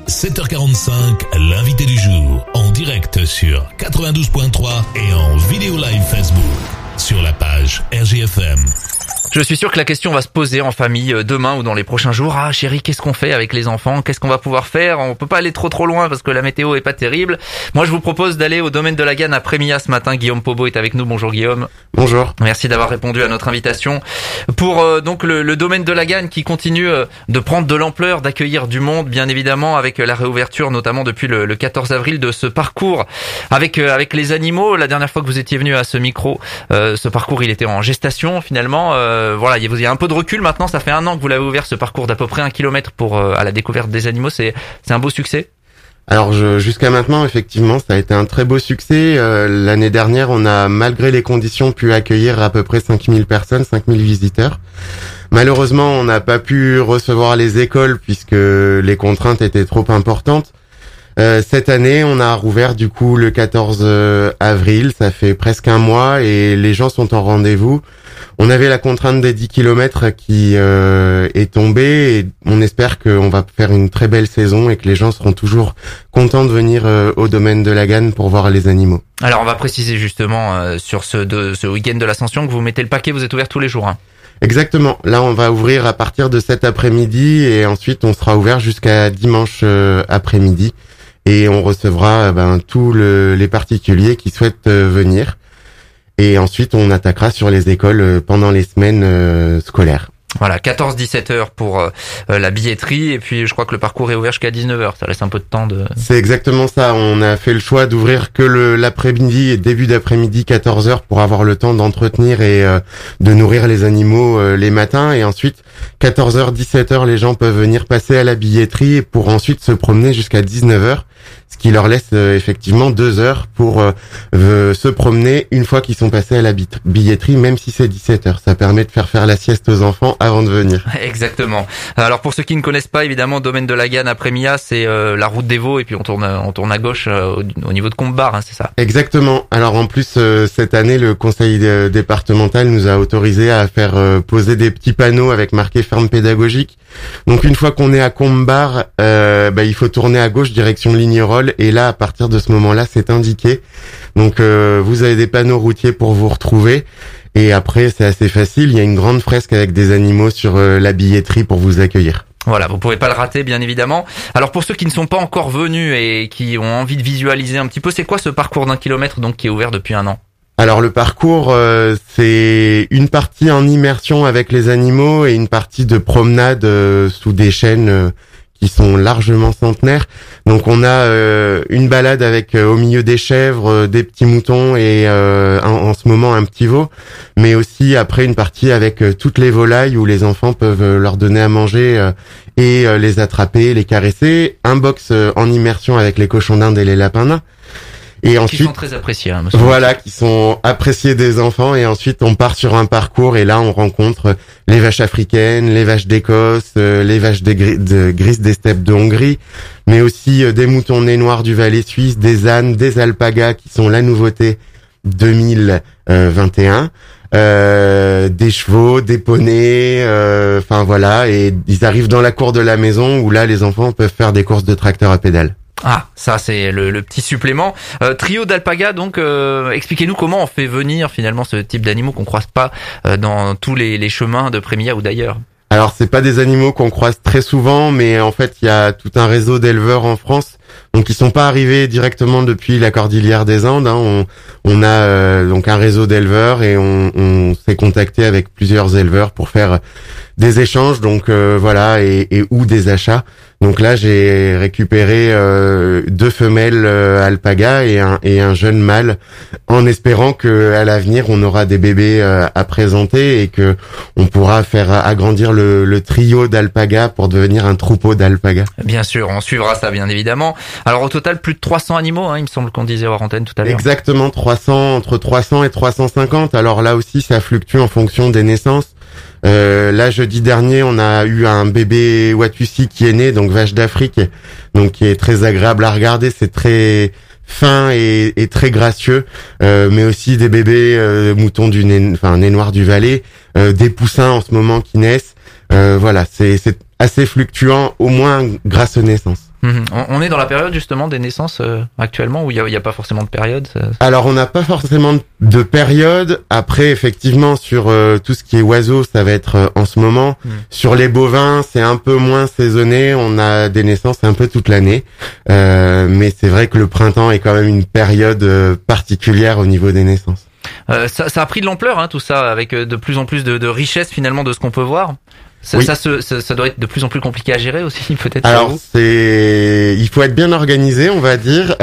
7h45, l'invité du jour, en direct sur 92.3 et en vidéo live Facebook, sur la page RGFM. Je suis sûr que la question va se poser en famille demain ou dans les prochains jours. Ah chérie, qu'est-ce qu'on fait avec les enfants? Qu'est-ce qu'on va pouvoir faire? On peut pas aller trop loin parce que la météo est pas terrible. Moi je vous propose d'aller au domaine de la Ganne à Prémillas ce matin. Guillaume Pobo est avec nous. Bonjour Guillaume. Bonjour. Merci d'avoir répondu à notre invitation pour donc le domaine de la Ganne qui continue de prendre de l'ampleur, d'accueillir du monde bien évidemment avec la réouverture notamment depuis le 14 avril de ce parcours avec les animaux. La dernière fois que vous étiez venu à ce micro, ce parcours il était en gestation finalement. Voilà, il y a un peu de recul maintenant, ça fait 1 an que vous l'avez ouvert ce parcours d'à peu près 1 kilomètre pour à la découverte des animaux, c'est un beau succès. Alors jusqu'à maintenant, effectivement, ça a été un très beau succès. L'année dernière, on a, malgré les conditions, pu accueillir à peu près 5000 personnes, 5000 visiteurs. Malheureusement, on n'a pas pu recevoir les écoles puisque les contraintes étaient trop importantes. Cette année, on a rouvert du coup le 14 avril, ça fait presque 1 mois et les gens sont en rendez-vous. On avait la contrainte des 10 kilomètres qui est tombée et on espère qu'on va faire une très belle saison et que les gens seront toujours contents de venir au domaine de la Ganne pour voir les animaux. Alors on va préciser justement sur ce week-end de l'Ascension que vous mettez le paquet, vous êtes ouvert tous les jours. Hein. Exactement. Là, on va ouvrir à partir de cet après-midi et ensuite on sera ouvert jusqu'à dimanche après-midi. Et on recevra tous les particuliers qui souhaitent venir. Et ensuite, on attaquera sur les écoles pendant les semaines scolaires. Voilà, 14-17 heures pour la billetterie. Et puis, je crois que le parcours est ouvert jusqu'à 19 heures. Ça laisse un peu de temps de... C'est exactement ça. On a fait le choix d'ouvrir que l'après-midi et début d'après-midi 14 heures pour avoir le temps d'entretenir et de nourrir les animaux les matins. Et ensuite, 14h, 17h, les gens peuvent venir passer à la billetterie pour ensuite se promener jusqu'à 19h. Ce qui leur laisse effectivement 2 heures pour se promener une fois qu'ils sont passés à la billetterie, même si c'est 17 heures. Ça permet de faire la sieste aux enfants avant de venir. Exactement. Alors pour ceux qui ne connaissent pas, évidemment, domaine de la Ganne à Prémillas, c'est la route des Vaux et puis on tourne à gauche au niveau de Combar, hein, c'est ça? Exactement. Alors en plus cette année, le conseil départemental nous a autorisé à faire poser des petits panneaux avec marqué ferme pédagogique. Donc une fois qu'on est à Combar, il faut tourner à gauche direction Lignerolles et là à partir de ce moment-là c'est indiqué. Donc vous avez des panneaux routiers pour vous retrouver et après c'est assez facile, il y a une grande fresque avec des animaux sur la billetterie pour vous accueillir. Voilà, vous pouvez pas le rater bien évidemment. Alors pour ceux qui ne sont pas encore venus et qui ont envie de visualiser un petit peu, c'est quoi ce parcours d'1 kilomètre donc qui est ouvert depuis 1 an? Alors le parcours, c'est une partie en immersion avec les animaux et une partie de promenade sous des chênes qui sont largement centenaires. Donc on a une balade avec au milieu des chèvres, des petits moutons et en ce moment un petit veau, mais aussi après une partie avec toutes les volailles où les enfants peuvent leur donner à manger et les attraper, les caresser. Un box en immersion avec les cochons d'Inde et les lapins nains. Et ensuite, qui sont très appréciés, hein, voilà, qui sont appréciés des enfants. Et ensuite, on part sur un parcours et là, on rencontre les vaches africaines, les vaches d'Écosse, les vaches grises des steppes de Hongrie, mais aussi des moutons nez noirs du Valais suisse, des ânes, des alpagas qui sont la nouveauté 2021. Des chevaux, des poneys, voilà. Et ils arrivent dans la cour de la maison où là, les enfants peuvent faire des courses de tracteur à pédales. Ah, ça c'est le petit supplément. Trio d'alpaga, donc expliquez-nous comment on fait venir finalement ce type d'animaux qu'on croise pas dans tous les chemins de Prémillas ou d'ailleurs. Alors c'est pas des animaux qu'on croise très souvent, mais en fait il y a tout un réseau d'éleveurs en France, donc ils sont pas arrivés directement depuis la Cordillère des Andes. Hein. On a donc un réseau d'éleveurs et on s'est contacté avec plusieurs éleveurs pour faire des échanges, donc voilà, et ou des achats. Donc là j'ai récupéré 2 femelles alpagas et un jeune mâle, en espérant que à l'avenir on aura des bébés à présenter et que on pourra faire agrandir le trio d'alpagas pour devenir un troupeau d'alpagas. Bien sûr, on suivra ça bien évidemment. Alors au total plus de 300 animaux, hein, il me semble qu'on disait hors antenne tout à l'heure. Exactement, entre 300 et 350. Alors là aussi ça fluctue en fonction des naissances. Là, jeudi dernier, on a eu un bébé Watusi qui est né, donc vache d'Afrique, donc qui est très agréable à regarder. C'est très fin et très gracieux, mais aussi des bébés moutons nez noir du Valais, des poussins en ce moment qui naissent. Voilà, c'est assez fluctuant, au moins grâce aux naissances. On est dans la période justement des naissances actuellement où il y a pas forcément de période. Alors on n'a pas forcément de période. Après effectivement sur tout ce qui est oiseaux, ça va être en ce moment. Sur les bovins, c'est un peu moins saisonné. On a des naissances un peu toute l'année, mais c'est vrai que le printemps est quand même une période particulière au niveau des naissances. Ça a pris de l'ampleur, tout ça, avec de plus en plus de richesse finalement de ce qu'on peut voir. Ça doit être de plus en plus compliqué à gérer aussi, peut-être. Alors il faut être bien organisé, on va dire.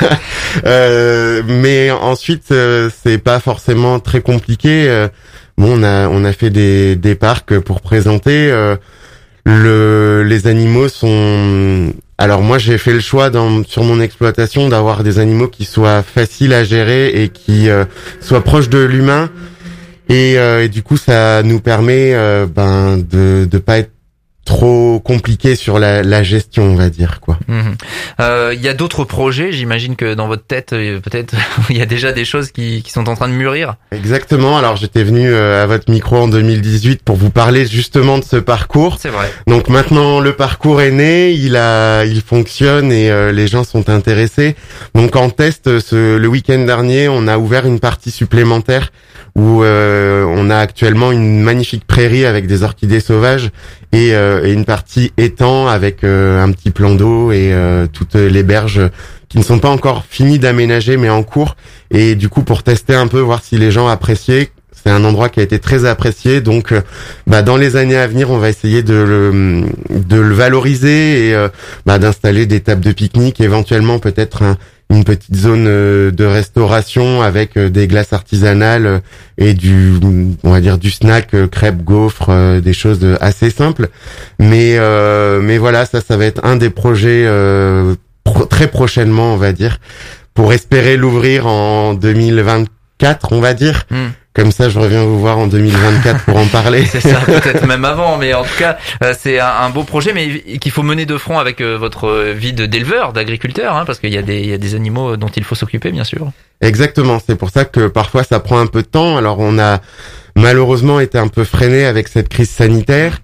Mais ensuite, c'est pas forcément très compliqué. Bon, on a fait des parcs pour présenter. Les animaux sont. Alors moi, j'ai fait le choix sur mon exploitation d'avoir des animaux qui soient faciles à gérer et qui soient proches de l'humain. Et du coup, ça nous permet de pas être trop compliqué sur la gestion, on va dire, quoi. Il y a d'autres projets, j'imagine que dans votre tête, peut-être, il y a déjà des choses qui sont en train de mûrir. Exactement. Alors, j'étais venu à votre micro en 2018 pour vous parler justement de ce parcours. C'est vrai. Donc maintenant, le parcours est né, il fonctionne et les gens sont intéressés. Donc en test, le week-end dernier, on a ouvert une partie supplémentaire où on a actuellement une magnifique prairie avec des orchidées sauvages et une partie étang avec un petit plan d'eau et toutes les berges qui ne sont pas encore finies d'aménager mais en cours. Et du coup, pour tester un peu, voir si les gens appréciaient, c'est un endroit qui a été très apprécié. Donc dans les années à venir, on va essayer de le valoriser et d'installer des tables de pique-nique, éventuellement peut-être une petite zone de restauration avec des glaces artisanales et on va dire du snack, crêpes, gaufres, des choses assez simples. Mais voilà, ça va être un des projets très prochainement, on va dire, pour espérer l'ouvrir en 2024, on va dire. Comme ça, je reviens vous voir en 2024 pour en parler. C'est ça, peut-être même avant, mais en tout cas, c'est un beau projet, mais qu'il faut mener de front avec votre vie d'éleveur, d'agriculteur, parce qu'il y a des animaux dont il faut s'occuper, bien sûr. Exactement, c'est pour ça que parfois ça prend un peu de temps. Alors on a malheureusement été un peu freiné avec cette crise sanitaire.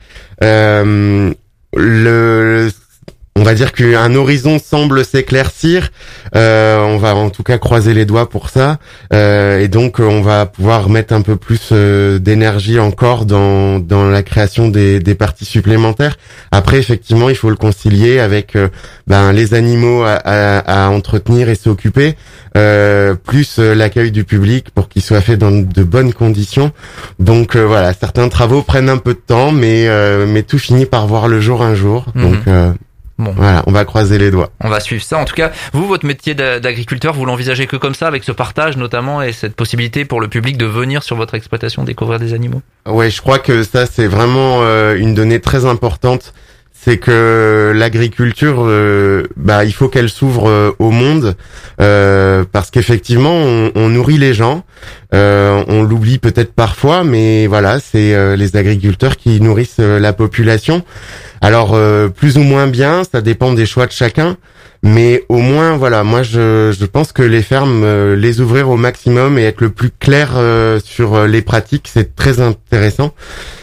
On va dire qu'un horizon semble s'éclaircir. On va en tout cas croiser les doigts pour ça. Et donc on va pouvoir mettre un peu plus d'énergie encore dans la création des parties supplémentaires. Après, effectivement, il faut le concilier avec les animaux à entretenir et s'occuper, plus l'accueil du public pour qu'il soit fait dans de bonnes conditions. Donc voilà, certains travaux prennent un peu de temps, mais tout finit par voir le jour un jour. Donc bon. Voilà, on va croiser les doigts. On va suivre ça. En tout cas, vous, votre métier d'agriculteur, vous l'envisagez que comme ça, avec ce partage notamment et cette possibilité pour le public de venir sur votre exploitation découvrir des animaux? Ouais, je crois que ça, c'est vraiment une donnée très importante. C'est que l'agriculture, il faut qu'elle s'ouvre au monde, parce qu'effectivement, on nourrit les gens. On l'oublie peut-être parfois, mais voilà, c'est les agriculteurs qui nourrissent la population. Alors, plus ou moins bien, ça dépend des choix de chacun. Mais au moins, voilà, moi, je pense que les fermes, les ouvrir au maximum et être le plus clair sur les pratiques, c'est très intéressant.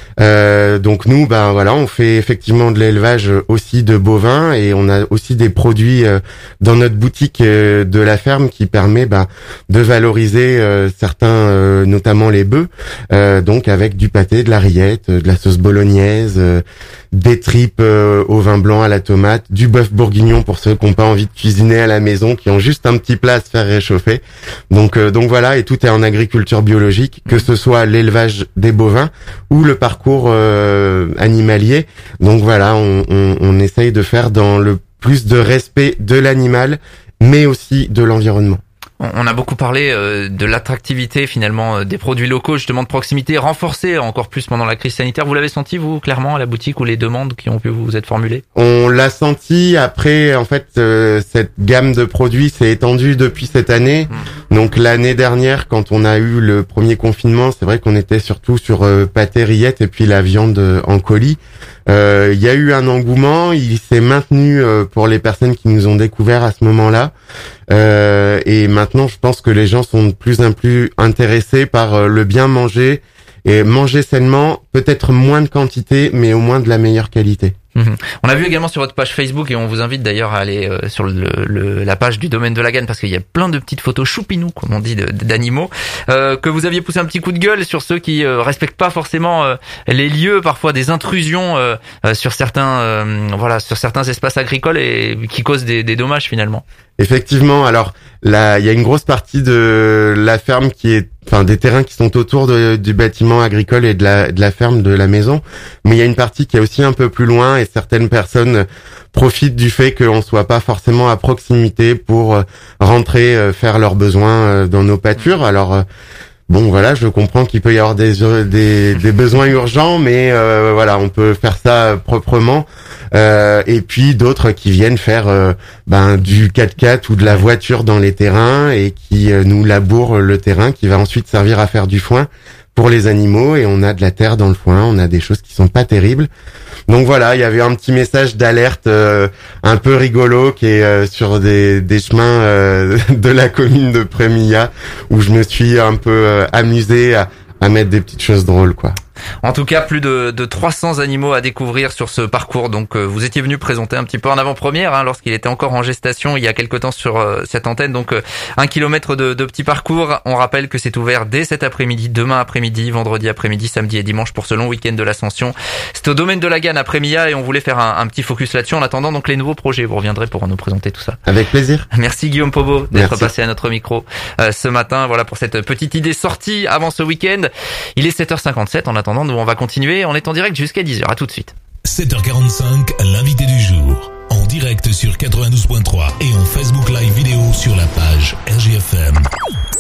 Donc nous, on fait effectivement de l'élevage aussi de bovins et on a aussi des produits dans notre boutique de la ferme qui permet de valoriser certains, notamment les bœufs, donc avec du pâté, de la rillette, de la sauce bolognaise, des tripes au vin blanc à la tomate, du bœuf bourguignon pour ceux qui n'ont pas envie de cuisiner à la maison, qui ont juste un petit plat à se faire réchauffer. Donc voilà, et tout est en agriculture biologique, que ce soit l'élevage des bovins ou le parcours animalier. Donc voilà, on essaye de faire dans le plus de respect de l'animal, mais aussi de l'environnement. On a beaucoup parlé de l'attractivité finalement des produits locaux, justement de proximité, renforcée encore plus pendant la crise sanitaire. Vous l'avez senti, vous, clairement, à la boutique, ou les demandes qui ont pu vous être formulées? On l'a senti. Après, en fait, cette gamme de produits s'est étendue depuis cette année. Donc l'année dernière, quand on a eu le premier confinement, c'est vrai qu'on était surtout sur pâté, rillettes et puis la viande en colis. Il y a eu un engouement, il s'est maintenu pour les personnes qui nous ont découvert à ce moment-là. Et maintenant, je pense que les gens sont de plus en plus intéressés par le bien manger et manger sainement, peut-être moins de quantité, mais au moins de la meilleure qualité. On a vu également sur votre page Facebook, et on vous invite d'ailleurs à aller sur la page du domaine de la Gagne, parce qu'il y a plein de petites photos choupinous, comme on dit, d'animaux, que vous aviez poussé un petit coup de gueule sur ceux qui respectent pas forcément les lieux, parfois des intrusions sur certains sur certains espaces agricoles et qui causent des dommages finalement. Effectivement, alors là, il y a une grosse partie de la ferme des terrains qui sont autour du bâtiment agricole et de la ferme de la maison, mais il y a une partie qui est aussi un peu plus loin et certaines personnes profitent du fait qu'on soit pas forcément à proximité pour rentrer faire leurs besoins dans nos pâtures. Alors bon, voilà, je comprends qu'il peut y avoir des besoins urgents, mais on peut faire ça proprement. Et puis d'autres qui viennent faire du 4x4 ou de la voiture dans les terrains et qui nous labourent le terrain, qui va ensuite servir à faire du foin pour les animaux. Et on a de la terre dans le foin, on a des choses qui sont pas terribles. Donc voilà, il y avait un petit message d'alerte un peu rigolo qui est sur des chemins de la commune de Prémilla, où je me suis un peu amusé à mettre des petites choses drôles, quoi. En tout cas, plus de 300 animaux à découvrir sur ce parcours. Donc, vous étiez venu présenter un petit peu en avant-première, lorsqu'il était encore en gestation il y a quelque temps sur cette antenne. Donc, 1 kilomètre de petit parcours. On rappelle que c'est ouvert dès cet après-midi, demain après-midi, vendredi après-midi, samedi et dimanche pour ce long week-end de l'Ascension. C'est au domaine de la Gagne à Prémilla et on voulait faire un petit focus là-dessus. En attendant donc les nouveaux projets, vous reviendrez pour nous présenter tout ça. Avec plaisir. Merci Guillaume Pobo d'être passé à notre micro ce matin. Voilà pour cette petite idée sortie avant ce week-end. Il est 7h57. En attendant, nous on va continuer. On est en direct jusqu'à 10h. À tout de suite. 7h45, l'invité du jour. En direct sur 92.3 et en Facebook Live vidéo sur la page RGFM.